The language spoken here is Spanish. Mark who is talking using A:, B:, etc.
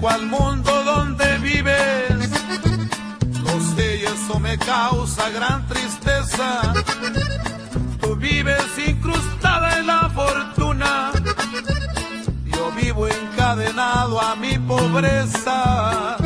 A: pertenezco al mundo donde vives. Lo sé y eso me causa gran tristeza. Tú vives incrustada en la fortuna, yo vivo encadenado a mi pobreza.